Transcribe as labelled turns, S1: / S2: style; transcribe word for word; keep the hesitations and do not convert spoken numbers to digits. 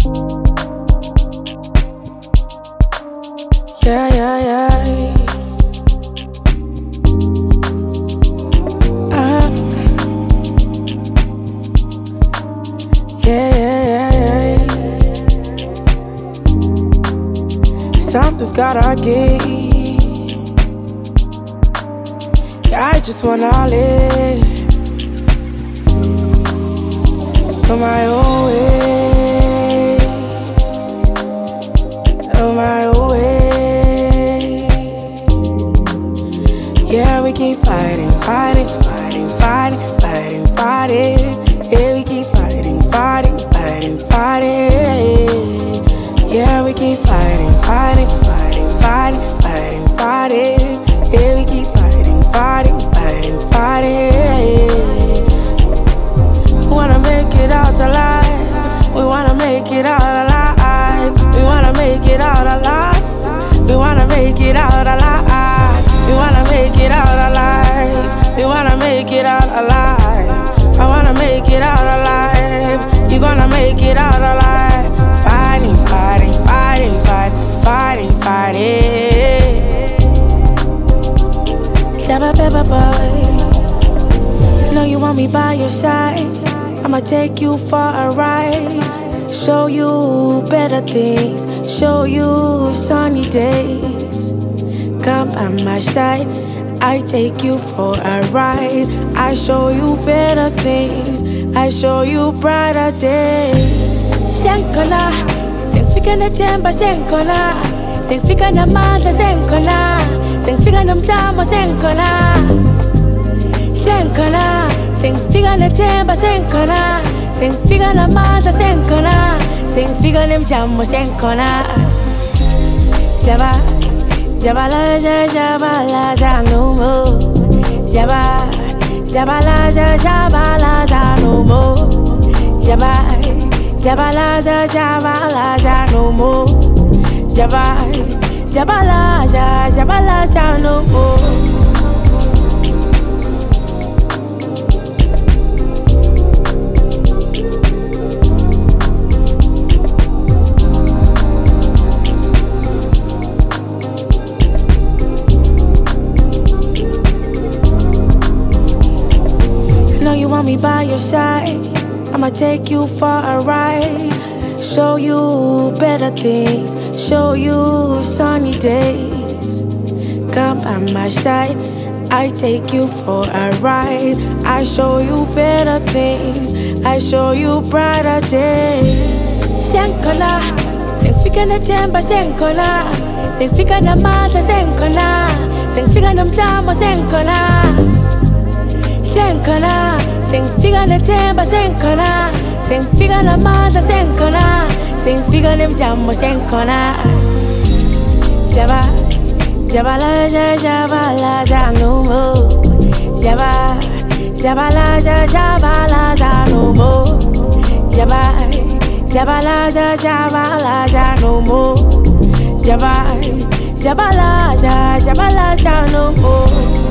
S1: Yeah, yeah, yeah. Uh, yeah, yeah, yeah, yeah. Something's gotta give. Yeah, I just wanna live on my own way, on my own way. Yeah, we keep fighting, fighting, fighting, fighting, fighting, fighting. Yeah, we keep fighting, fighting, fighting, fighting. Yeah, we keep fighting, fighting, fighting, fighting, fighting, fighting. Yeah, we keep fighting, fighting, fighting, fighting. We wanna make it out alive. We wanna make it out alive. We wanna make it out alive. We wanna make it out alive. We wanna make it out alive. We wanna make it out alive. I wanna make it out alive. You gonna make it out alive. Fighting, fighting, fighting, fighting, fighting, fighting. Dabba dabba boy, I know you want me by your side. I'ma take you for a ride. Show you better things. Show you sunny days. Come by my side. I take you for a ride. I show you better things. I show you brighter days. Senkola, senfika na temba senkola. Senfika na mata senkola. Senfika na mzamo senkola. Senkola, senfika na temba senkola. Senfika na mata senkola. Senfika na mzamo senkola. Zaba, zabala za zabala za no more. Zaba, zabala za zabala za no more. Zaba, zabala za zabala za no more. Zaba, zabala za zabala za no more. You want me by your side. I'ma take you for a ride. Show you better things. Show you sunny days. Come by my side. I take you for a ride. I show you better things. I show you brighter days. Senkola, senfika na temba senkola. Senfika na mata senkola. Senfika na mzamo senkola. Senkola, senfika na temba senkola. Senfika na mata senkola. Senfika na mzamo senkola. Zaba, zabala za zabala za no more. Zaba, zabala za zabala za no more. Zaba, zabala za zabala za no more. Zaba, zabala za zabala za no more.